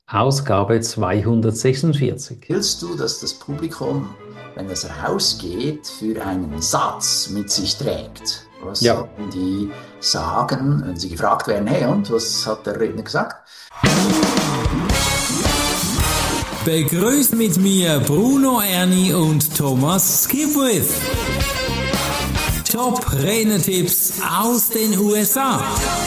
Ausgabe 246. Willst du, dass das Publikum, wenn es rausgeht, für einen Satz mit sich trägt? Was Ja, sollten die sagen, wenn sie gefragt werden, hey, und was hat der Redner gesagt? Begrüßt mit mir Bruno Erni und Thomas Skipwith. Top Rednertipps aus den USA.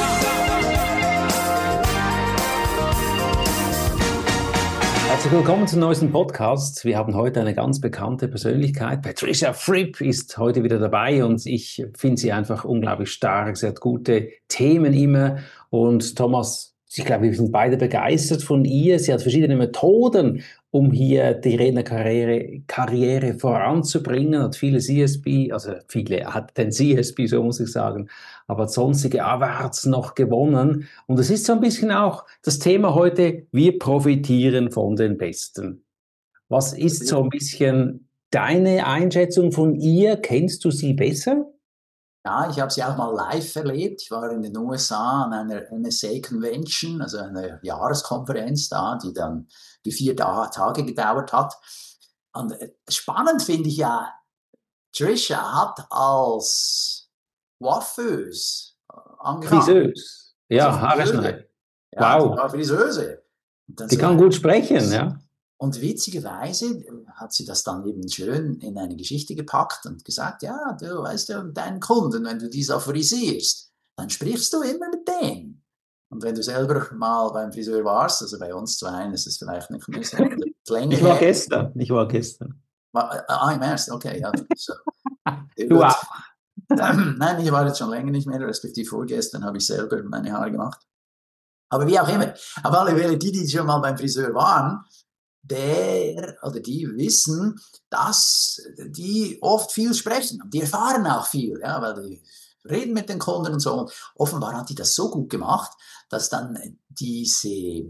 herzlich willkommen zum neuesten Podcast. Wir haben heute eine ganz bekannte Persönlichkeit. Patricia Fripp ist heute wieder dabei und ich finde sie einfach unglaublich stark. Sie hat gute Themen immer und Thomas, ich glaube, wir sind beide begeistert von ihr. Sie hat verschiedene Methoden, um hier die Rednerkarriere voranzubringen. Hat viele CSB, hat den CSB, so muss ich sagen, aber hat sonstige Awards noch gewonnen. Und es ist so ein bisschen auch das Thema heute, wir profitieren von den Besten. Was ist so ein bisschen deine Einschätzung von ihr? Kennst du sie besser? Ja, ich habe sie auch mal live erlebt. Ich war in den USA an einer NSA Convention, also einer Jahreskonferenz da, die dann die 4 Tage gedauert hat. Und spannend finde ich ja, Tricia hat als Coiffeuse angefangen. Friseuse. Also Ja, Haare Friseuse. schneiden. Ja, die Wow. war Friseuse. Und dann Die so kann gut sprechen, ja. Und witzigerweise hat sie das dann eben schön in eine Geschichte gepackt und gesagt, ja, du weißt ja, deinen Kunden, wenn du die so frisierst, dann sprichst du immer mit denen. Und wenn du selber mal beim Friseur warst, also bei uns zwei, ist es vielleicht nicht mehr so länger Ich war her. gestern. Ich war gestern. Im Ernst, okay, ja. So. Du Gut. auch. Nein, ich war jetzt schon länger nicht mehr, respektive vorgestern habe ich selber meine Haare gemacht. Aber wie auch immer, auf alle Fälle, die schon mal beim Friseur waren, der oder die wissen, dass die oft viel sprechen. Die erfahren auch viel, ja, weil die reden mit den Kunden und so. Und offenbar hat die das so gut gemacht, dass dann diese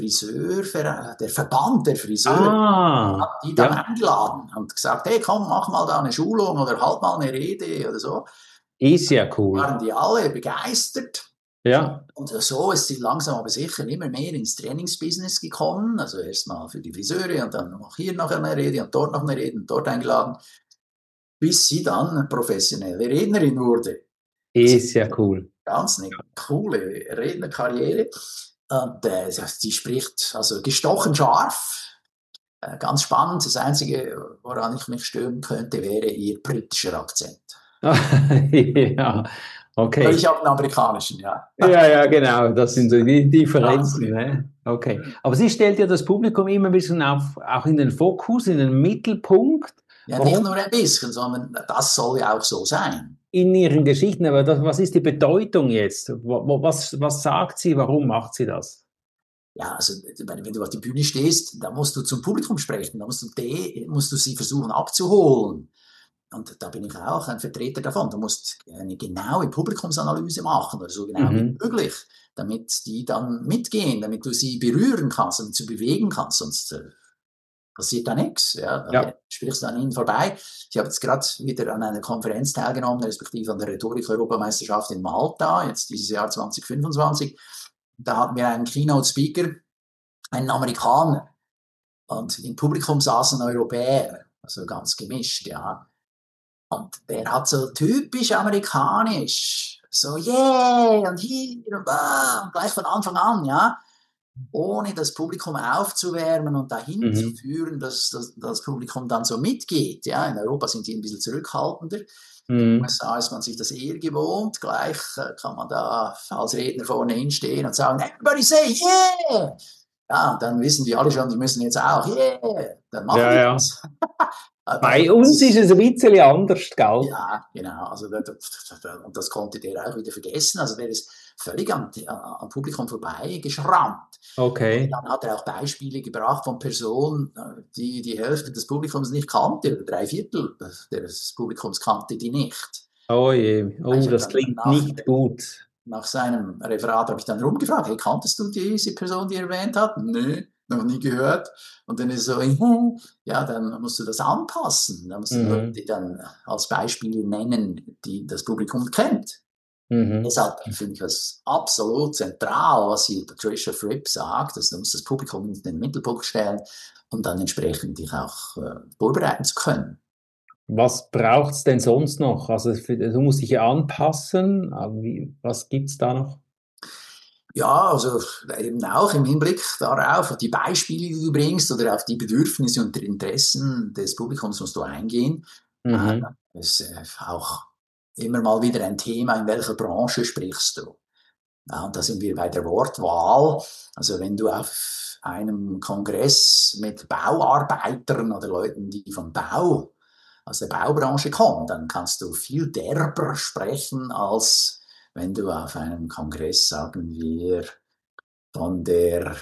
der Verband der Friseure, Ah, hat die dann ja, eingeladen und gesagt, hey, komm, mach mal da eine Schulung oder halt mal eine Rede oder so. ist ja cool. Waren die alle begeistert. Ja, Und so ist sie langsam aber sicher immer mehr ins Trainingsbusiness gekommen. Also erstmal für die Friseure und dann noch hier noch eine Rede und dort noch eine Rede und dort eingeladen, bis sie dann eine professionelle Rednerin wurde. Das ist ist ja cool. ganz eine coole Rednerkarriere. Und die spricht also gestochen scharf, ganz spannend. Das Einzige, woran ich mich stören könnte, wäre ihr britischer Akzent. Ja, Aber okay. ich habe einen amerikanischen, ja. Ja, ja, genau. Das sind so die Ganz Differenzen, lieb. ne? Okay. Aber sie stellt ja das Publikum immer ein bisschen auch in den Fokus, in den Mittelpunkt. Ja, nicht Warum? nur ein bisschen, sondern das soll ja auch so sein. In ihren Geschichten. Aber was ist die Bedeutung jetzt? Was sagt sie? Warum macht sie das? Ja, also wenn du auf die Bühne stehst, da musst du zum Publikum sprechen, da musst du sie versuchen abzuholen. Und da bin ich auch ein Vertreter davon. Du musst eine genaue Publikumsanalyse machen, oder so genau wie Mhm. möglich, damit die dann mitgehen, damit du sie berühren kannst, damit du sie bewegen kannst, sonst passiert da nichts. Ja, da Ja. sprichst du an ihnen vorbei. Ich habe jetzt gerade wieder an einer Konferenz teilgenommen, respektive an der Rhetorik-Europameisterschaft in Malta, jetzt dieses Jahr 2025. Da hatten wir einen Keynote-Speaker, einen Amerikaner, und im Publikum saßen Europäer, also ganz gemischt, ja. Und der hat so typisch amerikanisch, so yeah und hier und da, und gleich von Anfang an, ja, ohne das Publikum aufzuwärmen und dahin zu Mhm. führen, dass das Publikum dann so mitgeht. Ja. In Europa sind die ein bisschen zurückhaltender. In den Mhm. USA ist man sich das eher gewohnt. Gleich kann man da als Redner vorne hinstehen und sagen, everybody say yeah! Ja, und dann wissen die alle schon, die müssen jetzt auch yeah! Dann machen Ja, die ja. das. Bei Das uns ist ist es ein bisschen anders, gell? ja, genau. Also, und das konnte der auch wieder vergessen. Also der ist völlig am Publikum vorbei geschrammt. Und Okay. dann hat er auch Beispiele gebracht von Personen, die die Hälfte des Publikums nicht kannte, oder 3/4 des Publikums kannte die nicht. Oh je. Ich Oh, habe das dann klingt nicht gut. nach seinem Referat habe ich dann rumgefragt, hey, kanntest du diese Person, die er erwähnt hat? Nö, noch nie gehört. Und dann ist so, ja, dann musst du das anpassen. Dann musst du Mhm. Leute dann als Beispiele nennen, die das Publikum kennt. Mhm. Deshalb finde ich das absolut zentral, was hier Patricia Fripp sagt, dass du musst das Publikum in den Mittelpunkt stellen, um dann entsprechend dich auch vorbereiten zu können. Was braucht's denn sonst noch? Also du musst dich ja anpassen. Aber was gibt's da noch? Ja, also eben auch im Hinblick darauf, auf die Beispiele, die du bringst oder auf die Bedürfnisse und Interessen des Publikums musst du eingehen. Mhm. Das ist auch immer mal wieder ein Thema, in welcher Branche sprichst du. Ja, und da sind wir bei der Wortwahl. Also wenn du auf einem Kongress mit Bauarbeitern oder Leuten, die vom Bau, aus der Baubranche kommen, dann kannst du viel derber sprechen, als wenn du auf einem Kongress, sagen wir, von der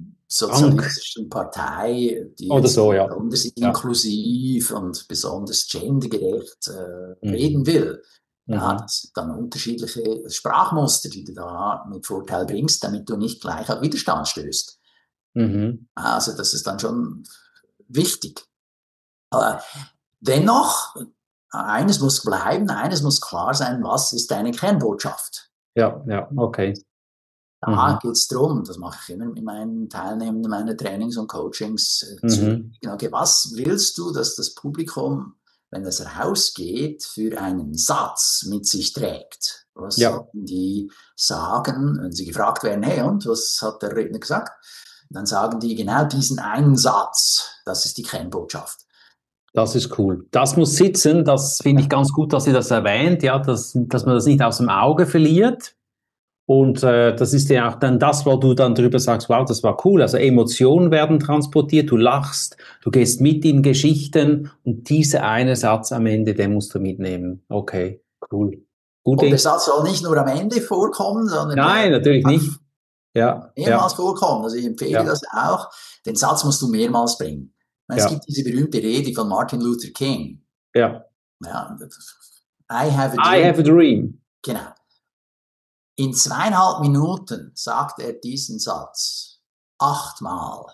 Bank Sozialistischen Partei, die oder jetzt so, ja. besonders Ja. inklusiv und besonders gendergerecht reden Mhm. will. Ja, Mhm. das sind dann unterschiedliche Sprachmuster, die du da mit Vorteil bringst, damit du nicht gleich auf Widerstand stößt. Mhm. Also das ist dann schon wichtig. Aber dennoch, eines muss bleiben, eines muss klar sein, was ist deine Kernbotschaft? Ja, ja, okay. Da Mhm. geht es darum, das mache ich immer mit meinen Teilnehmern, meine Trainings und Coachings, zu Mhm. überlegen, okay, was willst du, dass das Publikum, wenn es rausgeht, für einen Satz mit sich trägt? Was Ja, sollten die sagen, wenn sie gefragt werden, hey, und was hat der Redner gesagt? Dann sagen die genau diesen einen Satz, das ist die Kernbotschaft. das ist cool. Das muss sitzen. Das finde ich ganz gut, dass ihr das erwähnt, ja, dass man das nicht aus dem Auge verliert. Und das ist ja auch dann das, wo du dann drüber sagst, wow, das war cool. Also Emotionen werden transportiert, du lachst, du gehst mit in Geschichten und dieser eine Satz am Ende, den musst du mitnehmen. Okay, cool. Gute Und der Idee. Satz soll nicht nur am Ende vorkommen, sondern der Nein, natürlich darf nicht. Ja, mehrmals ja, vorkommen. Also ich empfehle ja, das auch. Den Satz musst du mehrmals bringen. Es ja, gibt diese berühmte Rede von Martin Luther King. ja. Ja, I have a I dream. have a dream. Genau. In 2,5 Minuten sagt er diesen Satz 8-mal.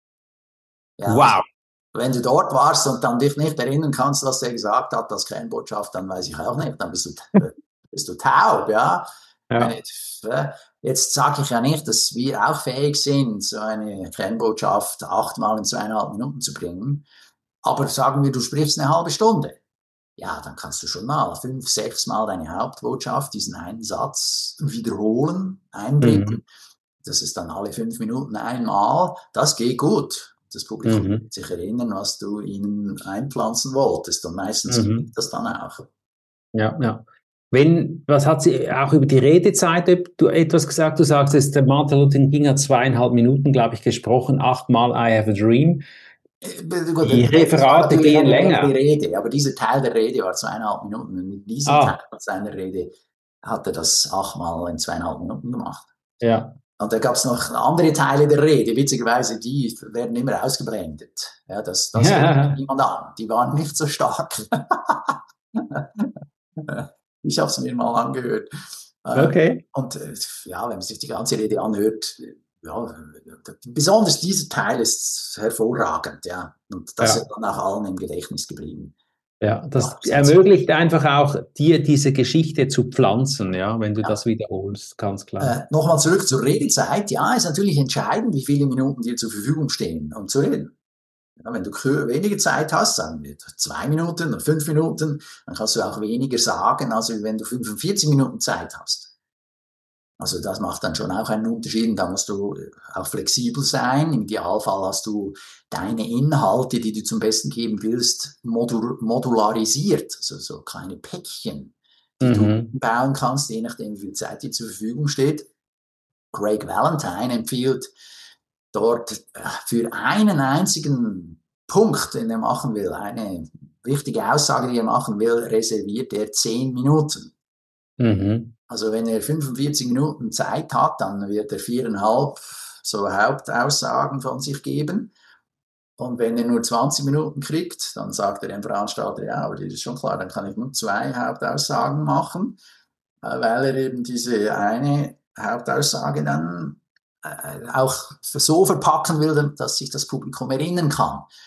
Ja, also Wow. wenn du dort warst und dann dich nicht erinnern kannst, was er gesagt hat als Kernbotschaft, dann weiß ich auch nicht. Dann bist du taub, ja. Ja. Jetzt sage ich ja nicht, dass wir auch fähig sind, so eine Kernbotschaft 8-mal in 2,5 Minuten zu bringen. Aber sagen wir, du sprichst eine halbe Stunde. Ja, dann kannst du schon mal 5, 6 Mal deine Hauptbotschaft, diesen einen Satz wiederholen, Mhm. einbringen. Das ist dann alle 5 Minuten einmal. Das geht gut. Das Publikum Mhm. wird sich erinnern, was du ihnen einpflanzen wolltest. Und meistens Mhm. gelingt das dann auch. Ja, ja. Was hat sie auch über die Redezeit du etwas gesagt? Du sagst, der Martin Luther King hat 2,5 Minuten, glaube ich, gesprochen, 8-mal I have a dream. Gut, Die das war Referate natürlich gehen eine längere länger. Rede, aber dieser Teil der Rede war 2,5 Minuten. Und mit diesem Teil Ah, seiner Rede hat er das 8-mal in 2,5 Minuten gemacht. ja. Und da gab es noch andere Teile der Rede, witzigerweise, die werden immer ausgeblendet. Ja, das hört sich Ja, niemand an. Die waren nicht so stark. Ich habe es mir mal angehört. okay. Und ja, wenn man sich die ganze Rede anhört, ja, besonders dieser Teil ist hervorragend, ja. Und das ist Ja. dann auch allen im Gedächtnis geblieben. Ja, Ja, das sonst, ermöglicht einfach auch dir diese Geschichte zu pflanzen, ja, wenn du ja. das wiederholst, ganz klar. Nochmal zurück zur Redezeit. Ja, ist natürlich entscheidend, wie viele Minuten dir zur Verfügung stehen, um zu reden. Ja, wenn du weniger Zeit hast, sagen wir 2 Minuten oder 5 Minuten, dann kannst du auch weniger sagen, als wenn du 45 Minuten Zeit hast. Also das macht dann schon auch einen Unterschied und da musst du auch flexibel sein. Im Idealfall hast du deine Inhalte, die du zum Besten geben willst, modularisiert, also so kleine Päckchen, die du Mhm. bauen kannst, je nachdem, wie viel Zeit dir zur Verfügung steht. Craig Valentine empfiehlt dort für einen einzigen Punkt, den er machen will, eine wichtige Aussage, die er machen will, reserviert er 10 Minuten. Mhm. Also wenn er 45 Minuten Zeit hat, dann wird er 4,5 so Hauptaussagen von sich geben. Und wenn er nur 20 Minuten kriegt, dann sagt er dem Veranstalter, ja, aber das ist schon klar, dann kann ich nur 2 Hauptaussagen machen, weil er eben diese eine Hauptaussage dann auch so verpacken will, dass sich das Publikum erinnern kann.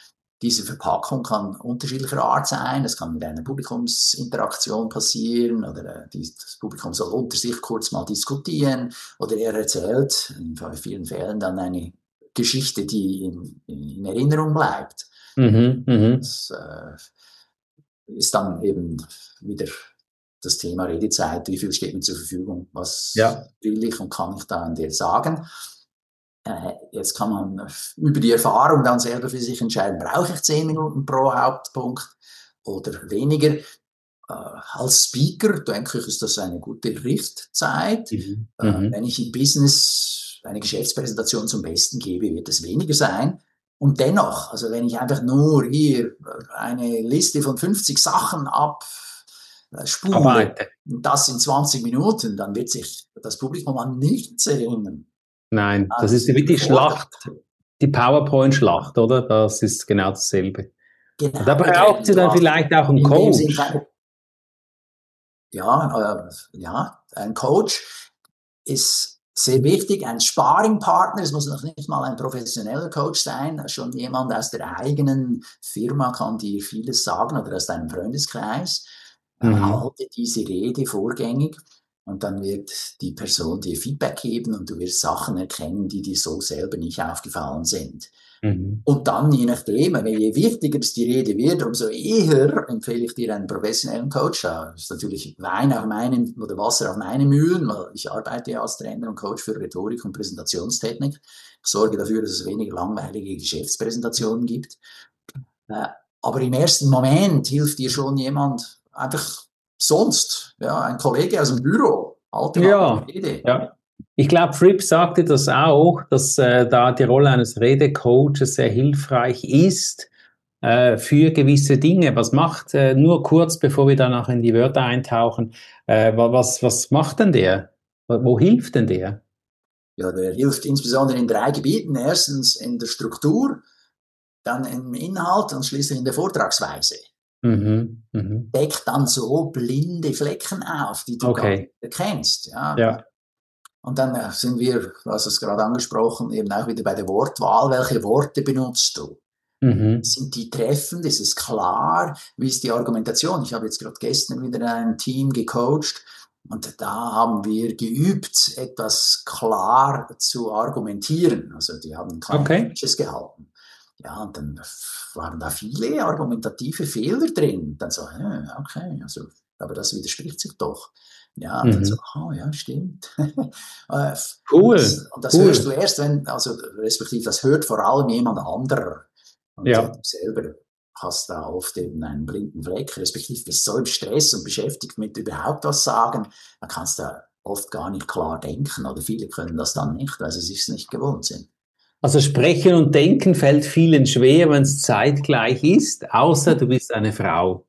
diese Verpackung kann unterschiedlicher Art sein. Es kann mit einer Publikumsinteraktion passieren oder das Publikum soll unter sich kurz mal diskutieren oder er erzählt in vielen Fällen dann eine Geschichte, die in Erinnerung bleibt. Das ist dann eben wieder das Thema Redezeit, wie viel steht mir zur Verfügung, was will ich und kann ich da an dir sagen. Jetzt kann man über die Erfahrung dann selber für sich entscheiden, brauche ich 10 Minuten pro Hauptpunkt oder weniger. Als Speaker, denke ich, ist das eine gute Richtzeit. Wenn ich im Business eine Geschäftspräsentation zum Besten gebe, wird es weniger sein. Und dennoch, also wenn ich einfach nur hier eine Liste von 50 Sachen abspule, und das in 20 Minuten, dann wird sich das Publikum an nichts erinnern. Nein, das ist wie die Schlacht, die PowerPoint-Schlacht, oder? Das ist genau dasselbe. Genau. Da braucht sie dann vielleicht auch einen Coach. Ein Coach ist sehr wichtig, ein Sparringpartner. Es muss noch nicht mal ein professioneller Coach sein, schon jemand aus der eigenen Firma kann dir vieles sagen oder aus deinem Freundeskreis. Halte diese Rede vorgängig und dann wird die Person dir Feedback geben und du wirst Sachen erkennen, die dir so selber nicht aufgefallen sind. Und dann, je nachdem, je wichtiger die Rede wird, umso eher empfehle ich dir einen professionellen Coach. Das ist natürlich Wein auf meinem oder Wasser auf meinen Mühlen, weil ich arbeite ja als Trainer und Coach für Rhetorik und Präsentationstechnik. Ich sorge dafür, dass es weniger langweilige Geschäftspräsentationen gibt. Aber im ersten Moment hilft dir schon jemand einfach sonst, ein Kollege aus dem Büro. Ja. Ich glaube, Fripp sagte das auch, dass da die Rolle eines Redecoaches sehr hilfreich ist für gewisse Dinge. Was macht, nur kurz, bevor wir danach in die Wörter eintauchen, was macht denn der? Wo hilft denn der? Ja, der hilft insbesondere in 3 Gebieten. Erstens in der Struktur, dann im Inhalt und schließlich in der Vortragsweise. Deckt dann so blinde Flecken auf, die du gar nicht erkennst. Ja. Und dann sind wir, du hast es gerade angesprochen, eben auch wieder bei der Wortwahl. Welche Worte benutzt du? Sind die treffend? Ist es klar? Wie ist die Argumentation? Ich habe jetzt gerade gestern wieder ein Team gecoacht und da haben wir geübt, etwas klar zu argumentieren. Also die haben keine Pitches gehalten. Ja, und dann waren da viele argumentative Fehler drin. Dann so, also, aber das widerspricht sich doch. Ja, und dann so, stimmt. Cool. Und das hörst du erst, respektive das hört vor allem jemand anderer. Und du selber hast da oft eben einen blinden Fleck, respektive bist so im Stress und beschäftigt mit überhaupt was sagen, dann kannst du oft gar nicht klar denken oder viele können das dann nicht, weil sie sich nicht gewohnt sind. Also sprechen und denken fällt vielen schwer, wenn es zeitgleich ist, außer du bist eine Frau.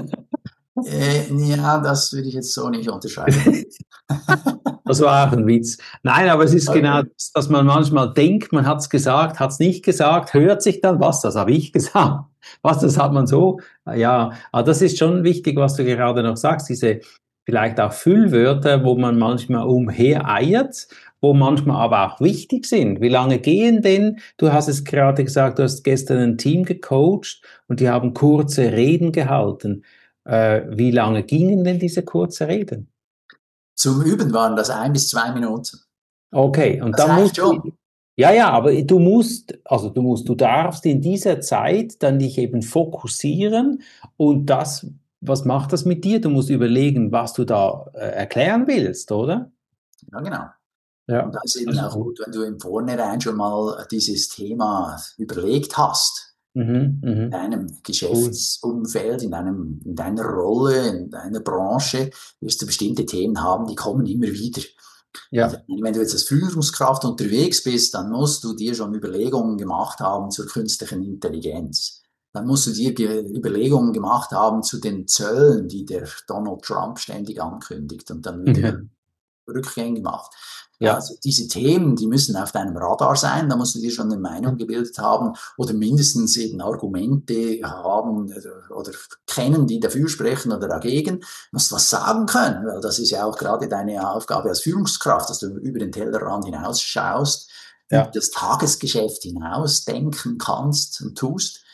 Ja, das würde ich jetzt so nicht unterscheiden. Das war auch ein Witz. Nein, aber es ist genau das, dass man manchmal denkt, man hat es gesagt, hat es nicht gesagt, hört sich dann, was, das habe ich gesagt. Was, das hat man so. Ja, aber das ist schon wichtig, was du gerade noch sagst, diese vielleicht auch Füllwörter, wo man manchmal umhereiert, wo manchmal aber auch wichtig sind. Wie lange gehen denn, du hast es gerade gesagt, du hast gestern ein Team gecoacht und die haben kurze Reden gehalten. Wie lange gingen denn diese kurzen Reden? Zum Üben waren das 1 bis 2 Minuten. Okay, und das dann musst du. Ja, aber du darfst in dieser Zeit dann dich eben fokussieren und das, was macht das mit dir? Du musst überlegen, was du da erklären willst, oder? Ja, genau. Ja. Und da ist eben auch gut, wenn du im Vornherein schon mal dieses Thema überlegt hast. In deinem Geschäftsumfeld, in deiner Rolle, in deiner Branche, wirst du bestimmte Themen haben, die kommen immer wieder. Ja. Also, wenn du jetzt als Führungskraft unterwegs bist, dann musst du dir schon Überlegungen gemacht haben zur künstlichen Intelligenz. Dann musst du dir Überlegungen gemacht haben zu den Zöllen, die der Donald Trump ständig ankündigt und dann wieder rückgängig macht. Ja. Also diese Themen, die müssen auf deinem Radar sein, da musst du dir schon eine Meinung gebildet haben oder mindestens eben Argumente haben oder kennen, die dafür sprechen oder dagegen. Du musst was sagen können, weil das ist ja auch gerade deine Aufgabe als Führungskraft, dass du über den Tellerrand hinausschaust, über das Tagesgeschäft hinaus denken kannst und tust.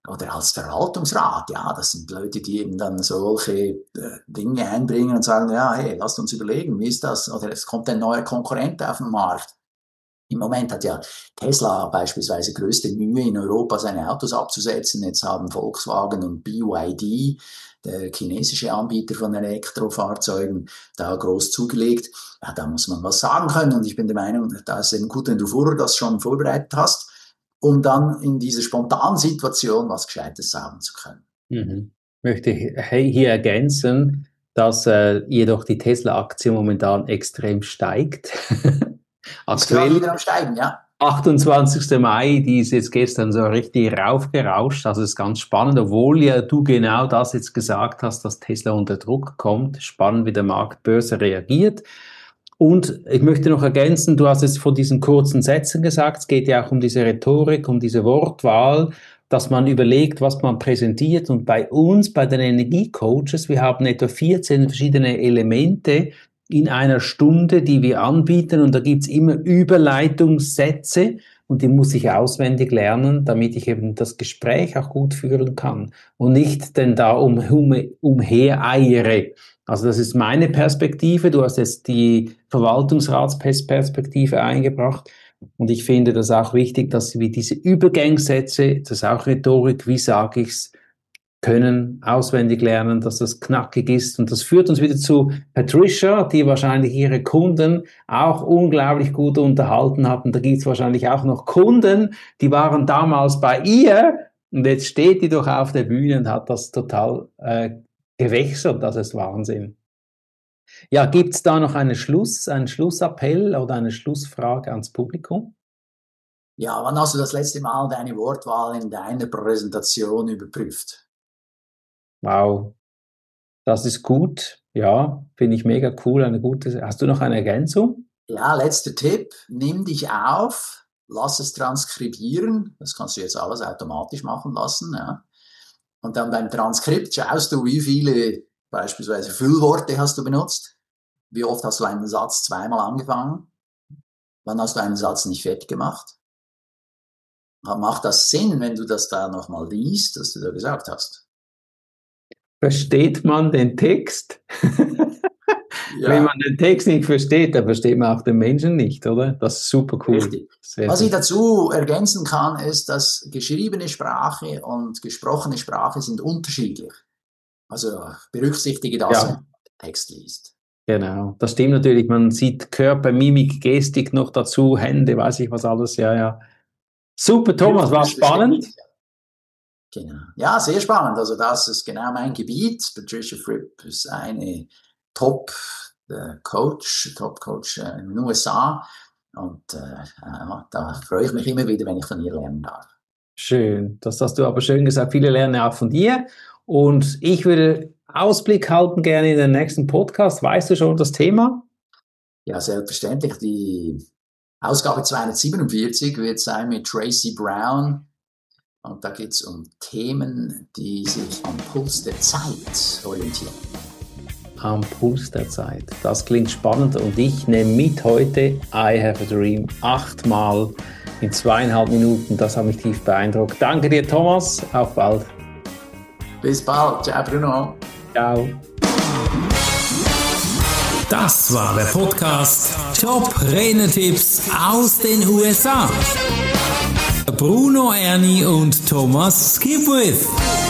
oder als Verwaltungsrat, ja, das sind Leute, die eben dann solche Dinge einbringen und sagen, ja, hey, lasst uns überlegen, wie ist das? Oder es kommt ein neuer Konkurrent auf den Markt. Im Moment hat ja Tesla beispielsweise größte Mühe in Europa, seine Autos abzusetzen. Jetzt haben Volkswagen und BYD, der chinesische Anbieter von Elektrofahrzeugen, da groß zugelegt. Ja, da muss man was sagen können. Und ich bin der Meinung, da ist eben gut, wenn du vorher das schon vorbereitet hast, um dann in dieser spontanen Situation was Gescheites sagen zu können. Mhm. Ich möchte hier ergänzen, dass jedoch die Tesla-Aktie momentan extrem steigt. Aktuell wieder am Steigen, ja. 28. Mai, die ist jetzt gestern so richtig raufgerauscht. Also das ist ganz spannend, obwohl ja du genau das jetzt gesagt hast, dass Tesla unter Druck kommt. Spannend, wie der Marktbörse reagiert. Und ich möchte noch ergänzen, du hast jetzt von diesen kurzen Sätzen gesagt, es geht ja auch um diese Rhetorik, um diese Wortwahl, dass man überlegt, was man präsentiert. Und bei uns, bei den Energiecoaches, wir haben etwa 14 verschiedene Elemente in einer Stunde, die wir anbieten. Und da gibt's immer Überleitungssätze und die muss ich auswendig lernen, damit ich eben das Gespräch auch gut führen kann und nicht denn da umhereiere. Also das ist meine Perspektive. Du hast jetzt die Verwaltungsratsperspektive eingebracht. Und ich finde das auch wichtig, dass wir diese Übergangssätze, das ist auch Rhetorik, wie sage ich's, können auswendig lernen, dass das knackig ist. Und das führt uns wieder zu Patricia, die wahrscheinlich ihre Kunden auch unglaublich gut unterhalten hat. Und da gibt's wahrscheinlich auch noch Kunden, die waren damals bei ihr und jetzt steht die doch auf der Bühne und hat das total gewechselt. Das ist Wahnsinn. Ja, gibt's da noch einen Schlussappell oder eine Schlussfrage ans Publikum? Ja, wann hast du das letzte Mal deine Wortwahl in deiner Präsentation überprüft? Wow, das ist gut. Ja, finde ich mega cool. Hast du noch eine Ergänzung? Ja, letzter Tipp. Nimm dich auf, lass es transkribieren. Das kannst du jetzt alles automatisch machen lassen. Ja. Und dann beim Transkript schaust du, wie viele beispielsweise Füllworte hast du benutzt. Wie oft hast du einen Satz zweimal angefangen? Wann hast du einen Satz nicht fertig gemacht? Macht das Sinn, wenn du das da nochmal liest, was du da gesagt hast? Versteht man den Text? Ja. Wenn man den Text nicht versteht, dann versteht man auch den Menschen nicht, oder? Das ist super cool. Richtig. Was ich dazu ergänzen kann, ist, dass geschriebene Sprache und gesprochene Sprache sind unterschiedlich. Also berücksichtige das, wenn du den Text liest. Genau, das stimmt natürlich. Man sieht Körper, Mimik, Gestik noch dazu, Hände, weiß ich was alles. Ja. Super, Thomas, war spannend. Genau. Ja, sehr spannend. Also das ist genau mein Gebiet. Patricia Fripp ist eine Top-Coach in den USA. Und da freue ich mich immer wieder, wenn ich von ihr lernen darf. Schön, das hast du aber schön gesagt. Viele lernen auch von dir. Und ich würde Ausblick halten gerne in den nächsten Podcast. Weißt du schon das Thema? Ja, selbstverständlich. Die Ausgabe 247 wird sein mit Tracy Brown. Und da geht es um Themen, die sich am Puls der Zeit orientieren. Am Puls der Zeit. Das klingt spannend und ich nehme mit heute I Have a Dream 8-mal in 2,5 Minuten. Das hat mich tief beeindruckt. Danke dir, Thomas. Auf bald. Bis bald. Ciao, Bruno. Ciao. Das war der Podcast Top-Renner-Tipps aus den USA. Bruno Erni und Thomas Skipwith.